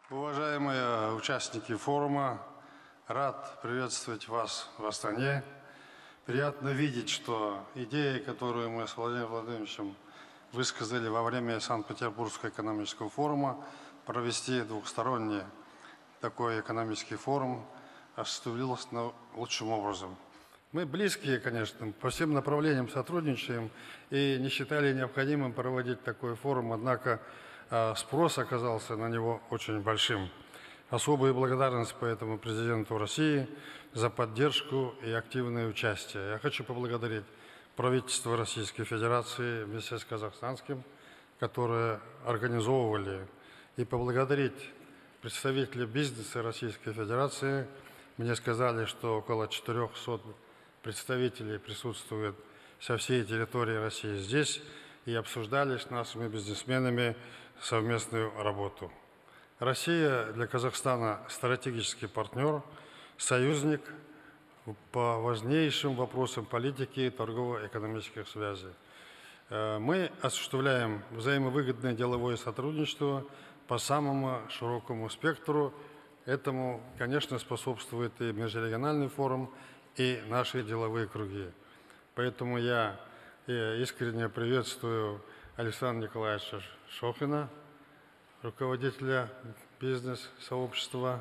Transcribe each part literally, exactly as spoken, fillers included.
Уважаемые участники форума, рад приветствовать вас в Астане. Приятно видеть, что идеи, которые мы с Владимиром Владимировичем высказали во время Санкт-Петербургского экономического форума, провести двухсторонний такой экономический форум, осуществилось лучшим образом. Мы близкие, конечно, по всем направлениям сотрудничаем и не считали необходимым проводить такой форум, однако спрос оказался на него очень большим. Особая благодарность поэтому президенту России за поддержку и активное участие. Я хочу поблагодарить правительство Российской Федерации вместе с казахстанским, которые организовывали, и поблагодарить представителей бизнеса Российской Федерации. Мне сказали, что около четырёхсот представителей присутствуют со всей территории России здесь и обсуждали с нашими бизнесменами совместную работу. Россия для Казахстана стратегический партнер, союзник по важнейшим вопросам политики и торгово-экономических связей. Мы осуществляем взаимовыгодное деловое сотрудничество по самому широкому спектру. Этому, конечно, способствует и межрегиональный форум, и наши деловые круги. Поэтому я искренне приветствую Александра Николаевича Шохина, руководителя бизнес-сообщества.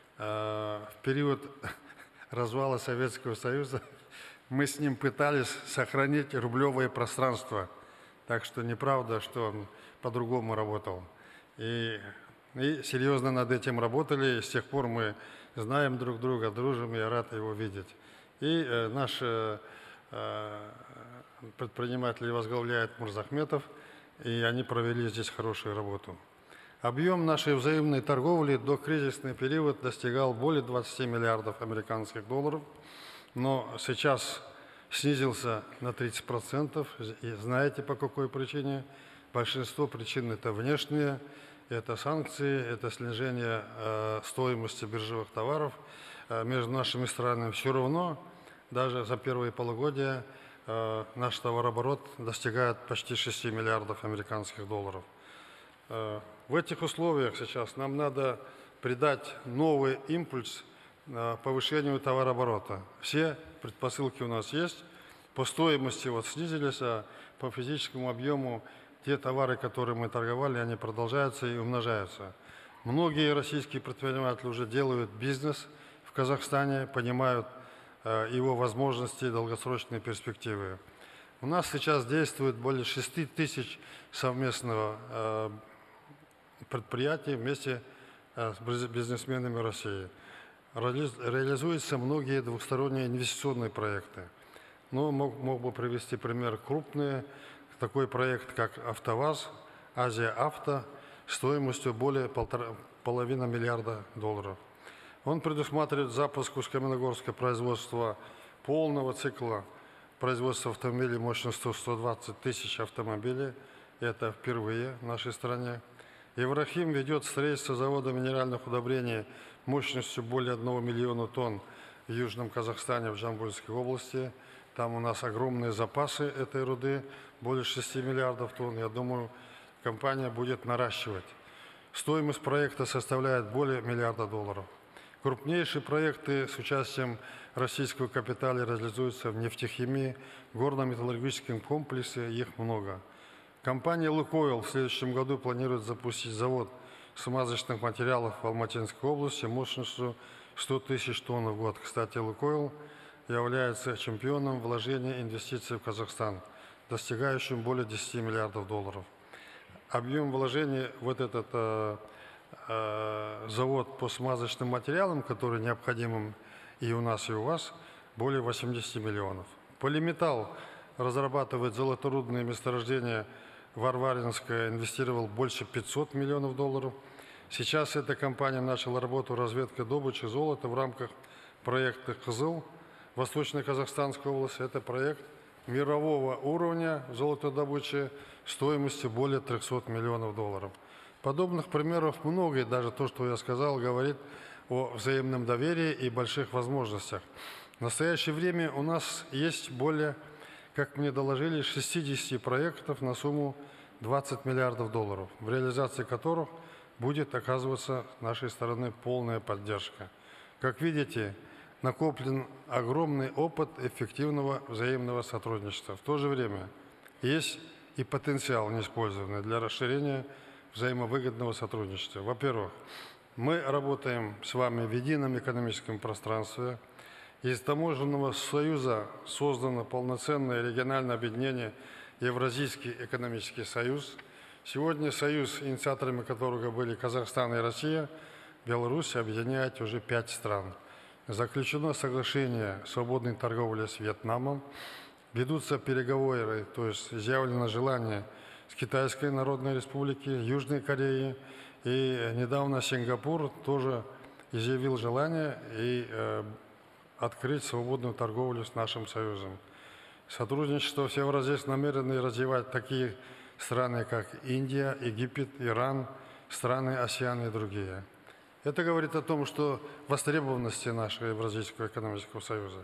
В период развала Советского Союза мы с ним пытались сохранить рублевое пространство. Так что неправда, что он по-другому работал. И, и серьезно над этим работали. И с тех пор мы знаем друг друга, дружим, и я рад его видеть. И э, наш э, предприниматель возглавляет Мурзахметов, и они провели здесь хорошую работу. Объем нашей взаимной торговли до кризисный период достигал более двадцати миллиардов американских долларов, но сейчас снизился на тридцать процентов. И знаете, по какой причине? Большинство причин это внешние, это санкции, это снижение э, стоимости биржевых товаров э, между нашими странами. Все равно, даже за первые полугодия, э, наш товарооборот достигает почти шести миллиардов американских долларов. Э, в этих условиях сейчас нам надо придать новый импульс э, повышению товарооборота. Все предпосылки у нас есть. По стоимости вот снизились, а по физическому объему те товары, которые мы торговали, они продолжаются и умножаются. Многие российские предприниматели уже делают бизнес в Казахстане, понимают э, его возможности и долгосрочные перспективы. У нас сейчас действует более шести тысяч совместного э, предприятий вместе э, с бизнесменами России. Реали, реализуются многие двухсторонние инвестиционные проекты. Но мог, мог бы привести пример крупные. Такой проект, как АвтоВАЗ, Азия Авто, стоимостью более полтора, половины миллиарда долларов. Он предусматривает запуск Усть-Каменогорска производства полного цикла производства автомобилей мощностью сто двадцать тысяч автомобилей. Это впервые в нашей стране. Еврохим ведет строительство завода минеральных удобрений мощностью более одного миллиона тонн в Южном Казахстане, в Жамбылской области. Там у нас огромные запасы этой руды, более шести миллиардов тонн. Я думаю, компания будет наращивать. Стоимость проекта составляет более миллиарда долларов. Крупнейшие проекты с участием российского капитала реализуются в нефтехимии, горно-металлургическом комплексе, их много. Компания «Лукойл» в следующем году планирует запустить завод смазочных материалов в Алматинской области мощностью сто тысяч тонн в год. Кстати, «Лукойл» является чемпионом вложения инвестиций в Казахстан, достигающим более десяти миллиардов долларов. Объем вложений в вот этот э, э, завод по смазочным материалам, который необходим и у нас, и у вас, более восьмидесяти миллионов. Полиметалл разрабатывает золоторудные месторождения. Варваринская инвестировал больше пятисот миллионов долларов. Сейчас эта компания начала работу разведка добычи золота в рамках проекта «Кызыл». Восточно-Казахстанская область – это проект мирового уровня золотодобычи стоимостью более трёхсот миллионов долларов. Подобных примеров много, и даже то, что я сказал, говорит о взаимном доверии и больших возможностях. В настоящее время у нас есть более, как мне доложили, шестидесяти проектов на сумму двадцать миллиардов долларов, в реализации которых будет оказываться с нашей стороны полная поддержка. Как видите, накоплен огромный опыт эффективного взаимного сотрудничества. В то же время есть и потенциал неиспользованный для расширения взаимовыгодного сотрудничества. Во-первых, мы работаем с вами в едином экономическом пространстве. Из таможенного союза создано полноценное региональное объединение Евразийский экономический союз. Сегодня союз, инициаторами которого были Казахстан и Россия, Беларусь объединяет уже пять стран. Заключено соглашение свободной торговли с Вьетнамом. Ведутся переговоры, то есть изъявлено желание с Китайской Народной Республикой, Южной Кореей. И недавно Сингапур тоже изъявил желание и э, открыть свободную торговлю с нашим союзом. Сотрудничество в Евразии намерены развивать такие страны, как Индия, Египет, Иран, страны АСЕАН и другие. Это говорит о том, что востребованности нашего Евразийского экономического союза.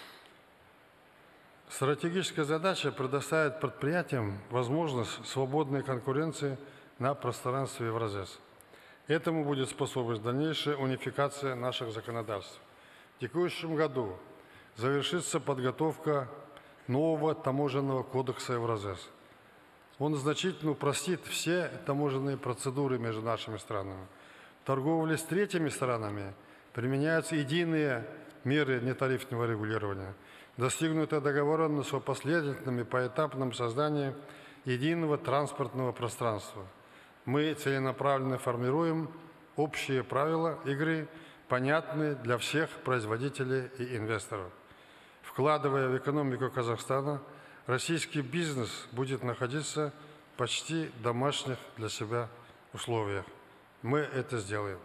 Стратегическая задача предоставить предприятиям возможность свободной конкуренции на пространстве Евразии. Этому будет способствовать дальнейшая унификация наших законодательств. В текущем году завершится подготовка нового таможенного кодекса Евразии. Он значительно упростит все таможенные процедуры между нашими странами. В торговле с третьими странами применяются единые меры нетарифного регулирования. Достигнута договоренность о последовательном и поэтапном создании единого транспортного пространства. Мы целенаправленно формируем общие правила игры, понятные для всех производителей и инвесторов. Вкладывая в экономику Казахстана, российский бизнес будет находиться в почти домашних для себя условиях. Мы это сделаем.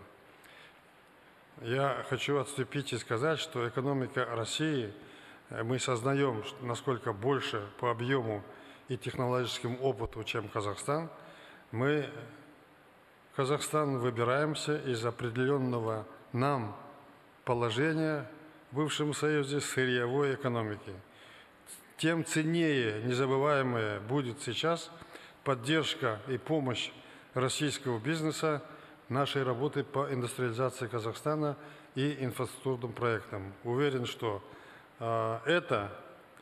Я хочу отступить и сказать, что экономика России, мы сознаем, насколько больше по объему и технологическому опыту, чем Казахстан. Мы, Казахстан, выбираемся из определенного нам положения в бывшем союзе сырьевой экономики. Тем ценнее, незабываемая будет сейчас поддержка и помощь российского бизнеса нашей работы по индустриализации Казахстана и инфраструктурным проектам. Уверен, что э, это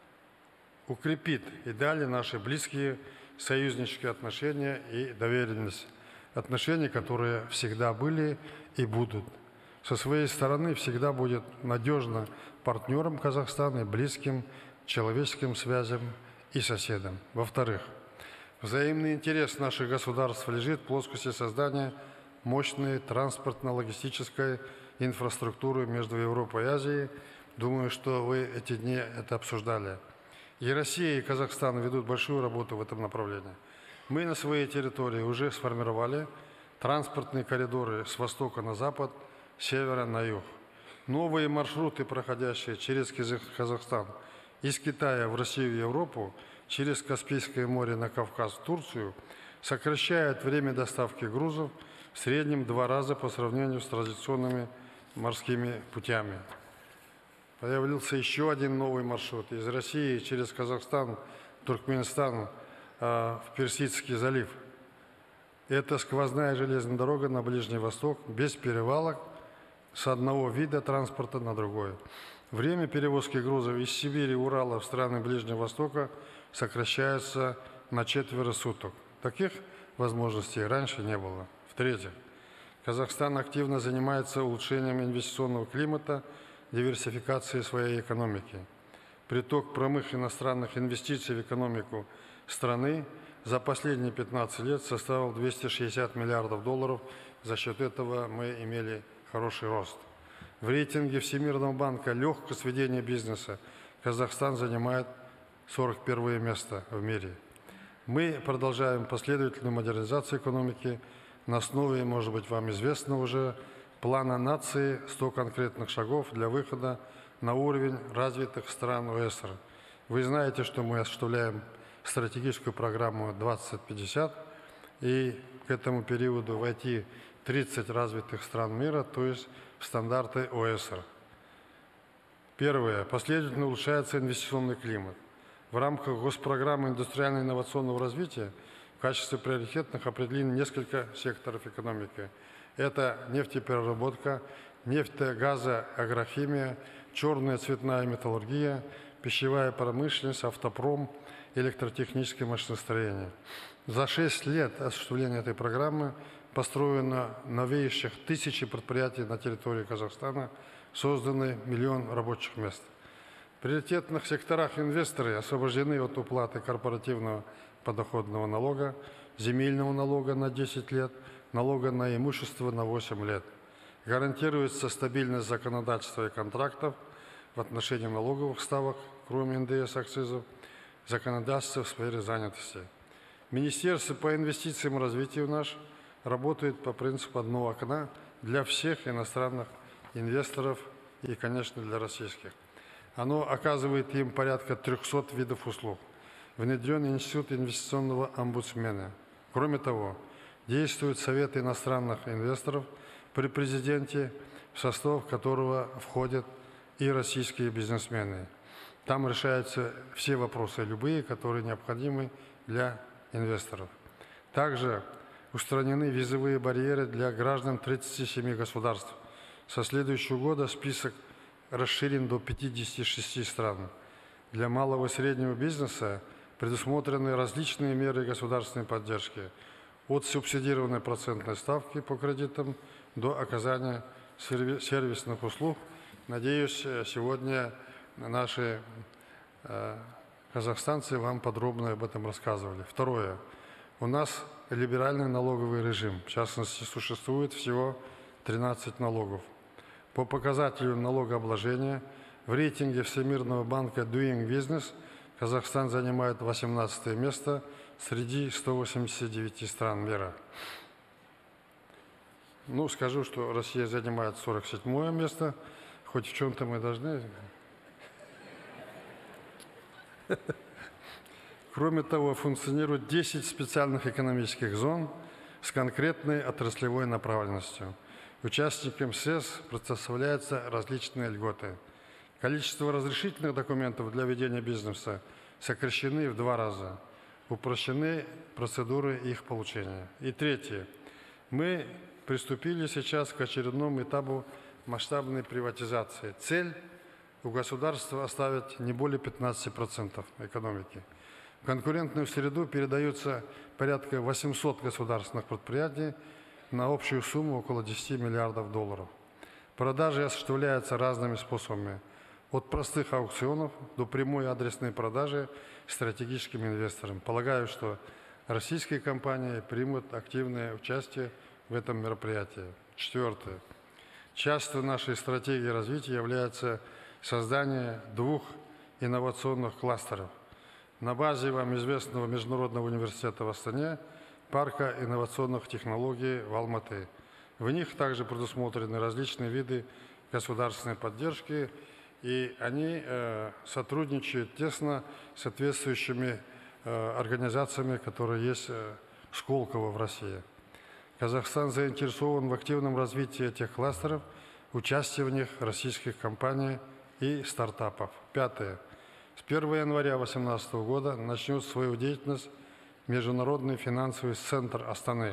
укрепит и далее наши близкие союзнические отношения и доверенность. Отношения, которые всегда были и будут. Со своей стороны всегда будет надежно партнером Казахстана, близким человеческим связям и соседям. Во-вторых, взаимный интерес наших государств лежит в плоскости создания мощной транспортно-логистической инфраструктуры между Европой и Азией. Думаю, что вы эти дни это обсуждали. И Россия, и Казахстан ведут большую работу в этом направлении. Мы на своей территории уже сформировали транспортные коридоры с востока на запад, с севера на юг. Новые маршруты, проходящие через Казахстан из Китая в Россию и Европу, через Каспийское море на Кавказ в Турцию, сокращают время доставки грузов в среднем два раза по сравнению с традиционными морскими путями. Появился еще один новый маршрут из России через Казахстан, Туркменистан в Персидский залив. Это сквозная железная дорога на Ближний Восток без перевалок с одного вида транспорта на другой. Время перевозки грузов из Сибири и Урала в страны Ближнего Востока сокращается на четверо суток. Таких возможностей раньше не было. В-третьих, Казахстан активно занимается улучшением инвестиционного климата, диверсификацией своей экономики. Приток прямых иностранных инвестиций в экономику страны за последние пятнадцать лет составил двести шестьдесят миллиардов долларов. За счет этого мы имели хороший рост. В рейтинге Всемирного банка легкость ведения бизнеса Казахстан занимает сорок первое место в мире. Мы продолжаем последовательную модернизацию экономики на основе, может быть, вам известного уже, плана нации сто конкретных шагов для выхода на уровень развитых стран ОЭСР. Вы знаете, что мы осуществляем стратегическую программу двадцать пятьдесят, и к этому периоду войти тридцать развитых стран мира, то есть в стандарты ОЭСР. Первое. Последовательно улучшается инвестиционный климат. В рамках госпрограммы индустриально-инновационного развития В качестве приоритетных определены несколько секторов экономики. Это нефтепереработка, нефтегазоагрохимия, черная цветная металлургия, пищевая промышленность, автопром, электротехническое машиностроение. За шесть лет осуществления этой программы построено новейших тысячи предприятий на территории Казахстана, созданы миллион рабочих мест. В приоритетных секторах инвесторы освобождены от уплаты корпоративного подоходного налога, земельного налога на десять лет, налога на имущество на восемь лет. Гарантируется стабильность законодательства и контрактов в отношении налоговых ставок, кроме эн дэ эс, акцизов, законодательства в сфере занятости. Министерство по инвестициям и развитию наш работает по принципу одного окна для всех иностранных инвесторов и, конечно, для российских. Оно оказывает им порядка трёхсот видов услуг. Внедрен институт инвестиционного омбудсмена. Кроме того, действует Совет иностранных инвесторов при президенте, в состав которого входят и российские бизнесмены. Там решаются все вопросы, любые, которые необходимы для инвесторов. Также устранены визовые барьеры для граждан тридцати семи государств. Со следующего года список расширен до пятидесяти шести стран. Для малого и среднего бизнеса предусмотрены различные меры государственной поддержки, от субсидированной процентной ставки по кредитам до оказания сервисных услуг. Надеюсь, сегодня наши э, казахстанцы вам подробно об этом рассказывали. Второе. У нас либеральный налоговый режим. В частности, существует всего тринадцать налогов. По показателю налогообложения в рейтинге Всемирного банка Doing Business Казахстан занимает восемнадцатое место среди ста восьмидесяти девяти стран мира. Ну, скажу, что Россия занимает сорок седьмое место, хоть в чем-то мы должны. Кроме того, функционирует десять специальных экономических зон с конкретной отраслевой направленностью. Участникам СЭС предоставляются различные льготы. Количество разрешительных документов для ведения бизнеса сокращены в два раза. Упрощены процедуры их получения. И третье. Мы приступили сейчас к очередному этапу масштабной приватизации. Цель у государства оставить не более пятнадцати процентов экономики. В конкурентную среду передаются порядка восьмисот государственных предприятий на общую сумму около десяти миллиардов долларов. Продажи осуществляются разными способами. От простых аукционов до прямой адресной продажи стратегическим инвесторам. Полагаю, что российские компании примут активное участие в этом мероприятии. Четвертое. Частью нашей стратегии развития является создание двух инновационных кластеров. На базе вам известного Международного университета в Астане, парка инновационных технологий в Алматы. В них также предусмотрены различные виды государственной поддержки, и они э, сотрудничают тесно с соответствующими э, организациями, которые есть э, в Сколково в России. Казахстан заинтересован в активном развитии этих кластеров, участии в них российских компаний и стартапов. Пятое. С первого января две тысячи восемнадцатого года начнет свою деятельность Международный финансовый центр Астаны.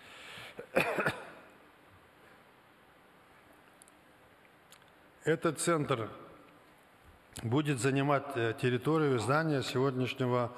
Этот центр будет занимать территорию здания сегодняшнего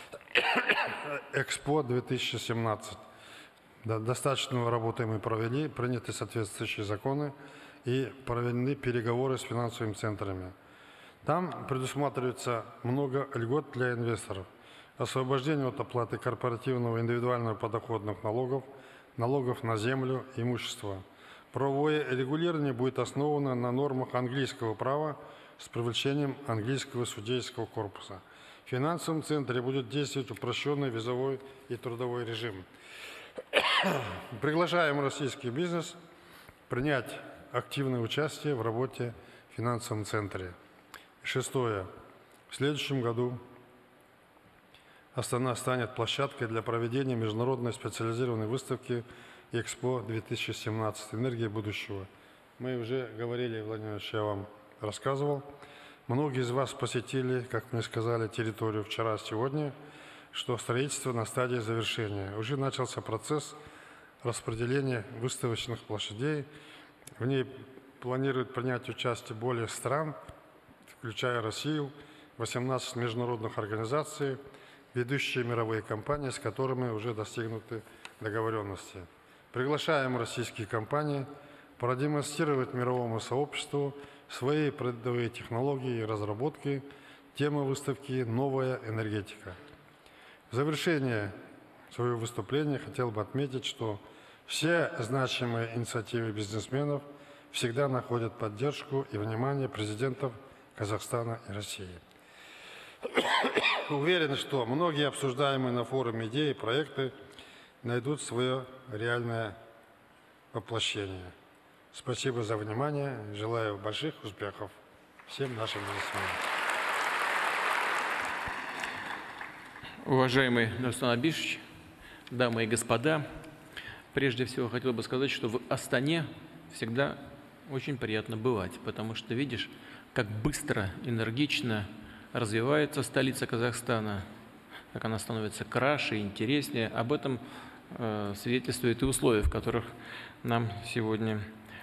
Экспо две тысячи семнадцать. Достаточно работы мы провели, приняты соответствующие законы и проведены переговоры с финансовыми центрами. Там предусматривается много льгот для инвесторов. Освобождение от оплаты корпоративного индивидуального подоходных налогов, налогов на землю, имущество. Правовое регулирование будет основано на нормах английского права с привлечением английского судейского корпуса. В финансовом центре будет действовать упрощенный визовой и трудовой режим. Приглашаем российский бизнес принять активное участие в работе в финансовом центре. Шестое. В следующем году Астана станет площадкой для проведения международной специализированной выставки Экспо две тысячи семнадцать «Энергия будущего». Мы уже говорили, Владимир Ильич, я вам рассказывал. Многие из вас посетили, как мне сказали, территорию вчера, сегодня. что строительство на стадии завершения. Уже начался процесс распределения выставочных площадей. В ней планируют принять участие более стран, включая Россию, восемнадцать международных организаций, ведущие мировые компании, с которыми уже достигнуты договоренности. Приглашаем российские компании продемонстрировать мировому сообществу свои передовые технологии и разработки. Тема выставки «Новая энергетика». В завершение своего выступления хотел бы отметить, что все значимые инициативы бизнесменов всегда находят поддержку и внимание президентов Казахстана и России. Уверен, что многие обсуждаемые на форуме идеи и проекты найдут свое реальное воплощение. Спасибо за внимание. Желаю больших успехов всем нашим бизнесменам. Уважаемый Нурсултан Абишевич, дамы и господа, прежде всего хотел бы сказать, что в Астане всегда очень приятно бывать, потому что видишь, как быстро, энергично развивается столица Казахстана, как она становится краше, интереснее. Об этом э, свидетельствуют и условия, в которых нам сегодня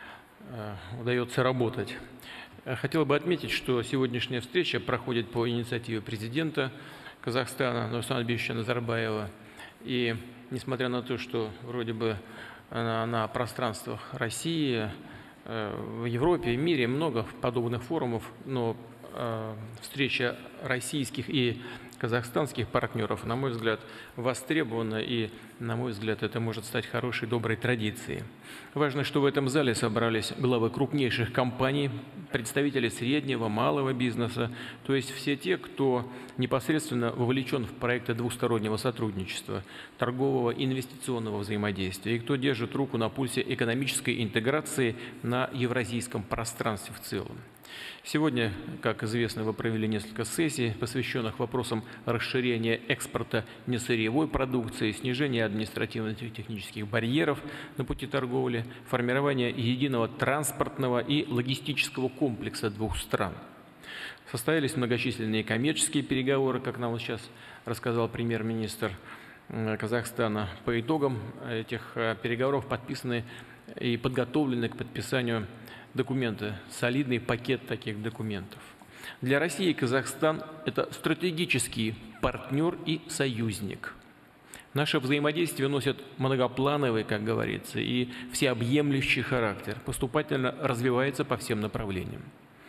э, удается работать. Хотел бы отметить, что сегодняшняя встреча проходит по инициативе президента Казахстана Нурсултана Абишевича Назарбаева. И несмотря на то, что вроде бы на, на пространствах России, э, в Европе, в мире много подобных форумов, но э, встреча российских и казахстанских партнеров, на мой взгляд, востребована, и, на мой взгляд, это может стать хорошей, доброй традицией. Важно, что в этом зале собрались главы крупнейших компаний, представители среднего, малого бизнеса, то есть все те, кто непосредственно вовлечен в проекты двустороннего сотрудничества, торгового, инвестиционного взаимодействия, и кто держит руку на пульсе экономической интеграции на евразийском пространстве в целом. Сегодня, как известно, вы провели несколько сессий, посвященных вопросам расширения экспорта несырьевой продукции, снижения административных и технических барьеров на пути торговли, формирования единого транспортного и логистического комплекса двух стран. Состоялись многочисленные коммерческие переговоры, как нам вот сейчас рассказал премьер-министр Казахстана. По итогам этих переговоров подписаны и подготовлены к подписанию документы, солидный пакет таких документов. Для России Казахстан – это стратегический партнер и союзник. Наше взаимодействие носит многоплановый, как говорится, и всеобъемлющий характер, поступательно развивается по всем направлениям.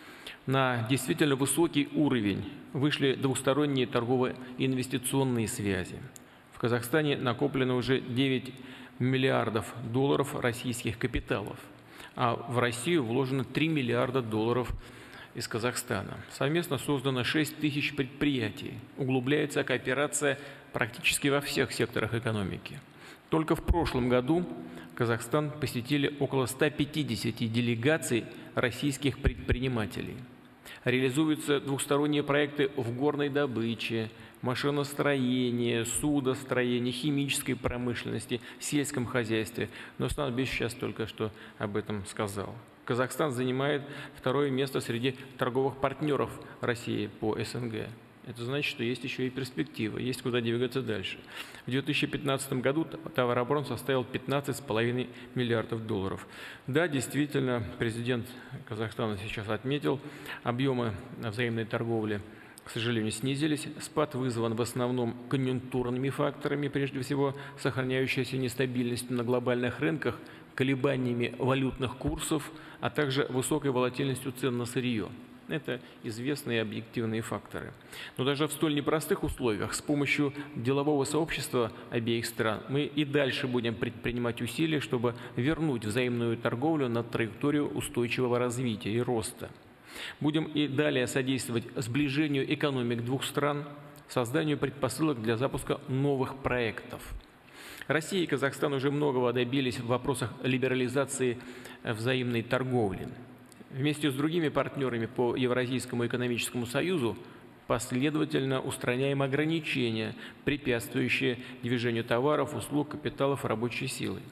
На действительно высокий уровень вышли двусторонние торгово-инвестиционные связи. В Казахстане накоплено уже девять миллиардов долларов российских капиталов, а в Россию вложено три миллиарда долларов из Казахстана. Совместно создано шесть тысяч предприятий. Углубляется кооперация практически во всех секторах экономики. Только в прошлом году Казахстан посетили около ста пятидесяти делегаций российских предпринимателей. Реализуются двухсторонние проекты в горной добыче, машиностроении, судостроении, химической промышленности, сельском хозяйстве. Но Нурсултан Абишевич сейчас только что об этом сказал. Казахстан занимает второе место среди торговых партнеров России по СНГ. Это значит, что есть еще и перспективы, есть куда двигаться дальше. В две тысячи пятнадцатом году товарооборот составил пятнадцать с половиной миллиардов долларов. Да, действительно, президент Казахстана сейчас отметил, объемы взаимной торговли, к сожалению, снизились. Спад вызван в основном конъюнктурными факторами, прежде всего сохраняющейся нестабильностью на глобальных рынках, колебаниями валютных курсов, а также высокой волатильностью цен на сырье. Это известные объективные факторы. Но даже в столь непростых условиях с помощью делового сообщества обеих стран мы и дальше будем предпринимать усилия, чтобы вернуть взаимную торговлю на траекторию устойчивого развития и роста. Будем и далее содействовать сближению экономик двух стран, созданию предпосылок для запуска новых проектов. Россия и Казахстан уже многого добились в вопросах либерализации взаимной торговли. Вместе с другими партнерами по Евразийскому экономическому союзу последовательно устраняем ограничения, препятствующие движению товаров, услуг, капиталов и рабочей силы.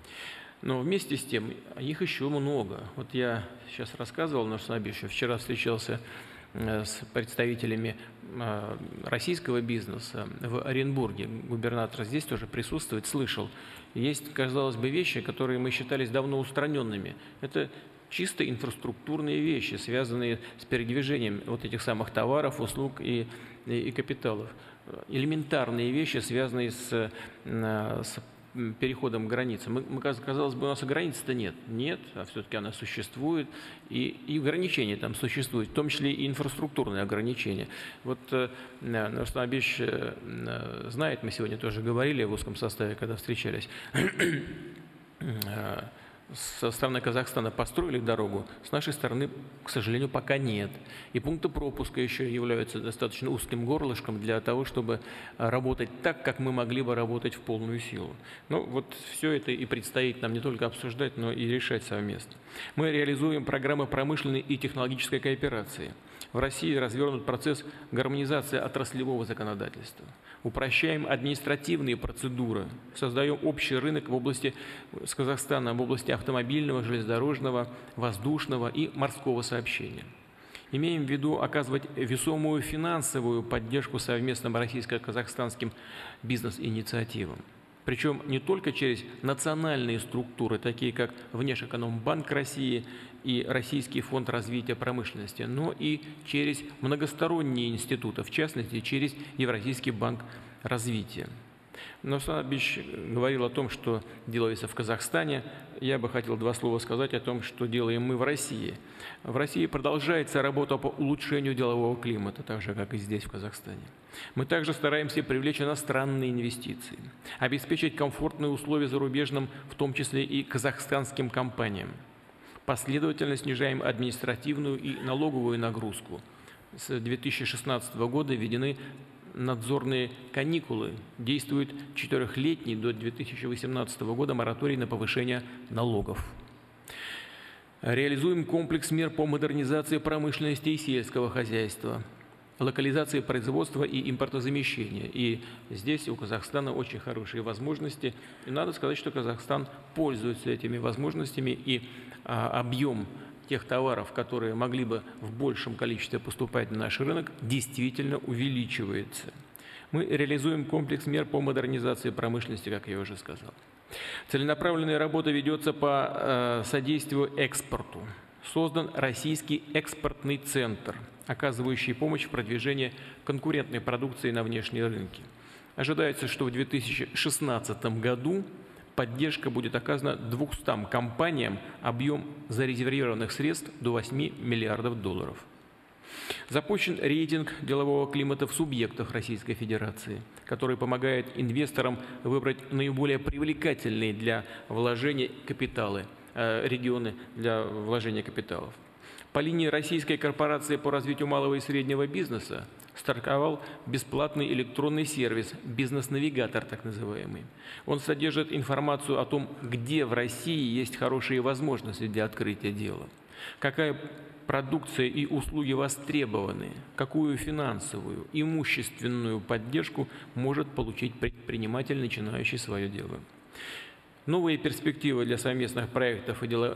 Но вместе с тем их еще много. Вот я сейчас рассказывал, Нурсултан Абишевич, вчера встречался с представителями российского бизнеса в Оренбурге. Губернатор здесь тоже присутствует, слышал. Есть, казалось бы, вещи, которые мы считались давно устраненными. Это чисто инфраструктурные вещи, связанные с передвижением вот этих самых товаров, услуг и, и, и капиталов. Элементарные вещи, связанные с, с переходом границы. Мы, мы, казалось бы, у нас и границы-то нет. Нет, а все-таки она существует. И, и ограничения там существуют, в том числе и инфраструктурные ограничения. Вот Нурсултан Абишевич знает, мы сегодня тоже говорили в узком составе, когда встречались, со стороны Казахстана построили дорогу, с нашей стороны, к сожалению, пока нет. И пункты пропуска еще являются достаточно узким горлышком для того, чтобы работать так, как мы могли бы работать в полную силу. Ну вот все это и предстоит нам не только обсуждать, но и решать совместно. Мы реализуем программы промышленной и технологической кооперации. В России развернут процесс гармонизации отраслевого законодательства. Упрощаем административные процедуры, создаем общий рынок в области, с Казахстана, в области автомобильного, железнодорожного, воздушного и морского сообщения. Имеем в виду оказывать весомую финансовую поддержку совместным российско-казахстанским бизнес-инициативам. Причем не только через национальные структуры, такие как Внешэкономбанк России и Российский фонд развития промышленности, но и через многосторонние институты, в частности, через Евразийский банк развития. Нурсултан Абишевич говорил о том, что делается в Казахстане. Я бы хотел два слова сказать о том, что делаем мы в России. В России продолжается работа по улучшению делового климата, так же, как и здесь, в Казахстане. Мы также стараемся привлечь иностранные инвестиции, обеспечить комфортные условия зарубежным, в том числе и казахстанским компаниям. Последовательно снижаем административную и налоговую нагрузку. С две тысячи шестнадцатого года введены надзорные каникулы. Действует четырехлетний до две тысячи восемнадцатого года мораторий на повышение налогов. Реализуем комплекс мер по модернизации промышленности и сельского хозяйства, локализации производства и импортозамещения. И здесь у Казахстана очень хорошие возможности. И надо сказать, что Казахстан пользуется этими возможностями, и а, объем тех товаров, которые могли бы в большем количестве поступать на наш рынок, действительно увеличивается. Мы реализуем комплекс мер по модернизации промышленности, как я уже сказал. Целенаправленная работа ведется по э, содействию экспорту. Создан Российский экспортный центр, оказывающий помощь в продвижении конкурентной продукции на внешние рынки. Ожидается, что в две тысячи шестнадцатом году поддержка будет оказана двумстам компаниям, объем зарезервированных средств до восьми миллиардов долларов. Запущен рейтинг делового климата в субъектах Российской Федерации, который помогает инвесторам выбрать наиболее привлекательные для вложения капиталы, э, регионы для вложения капиталов. По линии Российской корпорации по развитию малого и среднего бизнеса стартовал бесплатный электронный сервис «Бизнес-навигатор», так называемый. Он содержит информацию о том, где в России есть хорошие возможности для открытия дела, какая продукция и услуги востребованы, какую финансовую, имущественную поддержку может получить предприниматель, начинающий свое дело. Новые перспективы для совместных проектов и дела,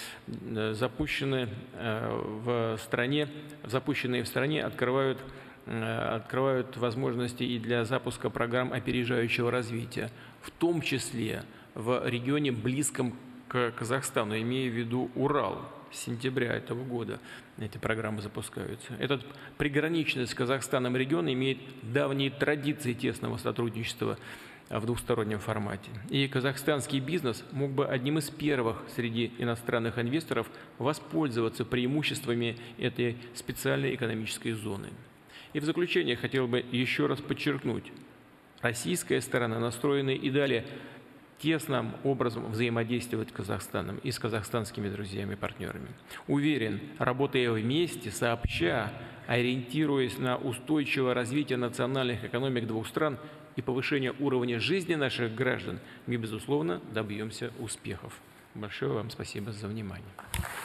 э, запущены э, в стране, запущенные в стране открывают, э, открывают возможности и для запуска программ опережающего развития, в том числе в регионе, близком к Казахстану, имея в виду Урал. С сентября этого года эти программы запускаются. Этот приграничный с Казахстаном регион имеет давние традиции тесного сотрудничества в двустороннем формате. И казахстанский бизнес мог бы одним из первых среди иностранных инвесторов воспользоваться преимуществами этой специальной экономической зоны. И в заключение хотел бы еще раз подчеркнуть, российская сторона настроена и далее тесным образом взаимодействовать с Казахстаном и с казахстанскими друзьями и партнерами. Уверен, работая вместе, сообща, ориентируясь на устойчивое развитие национальных экономик двух стран и повышение уровня жизни наших граждан, мы, безусловно, добьемся успехов. Большое вам спасибо за внимание.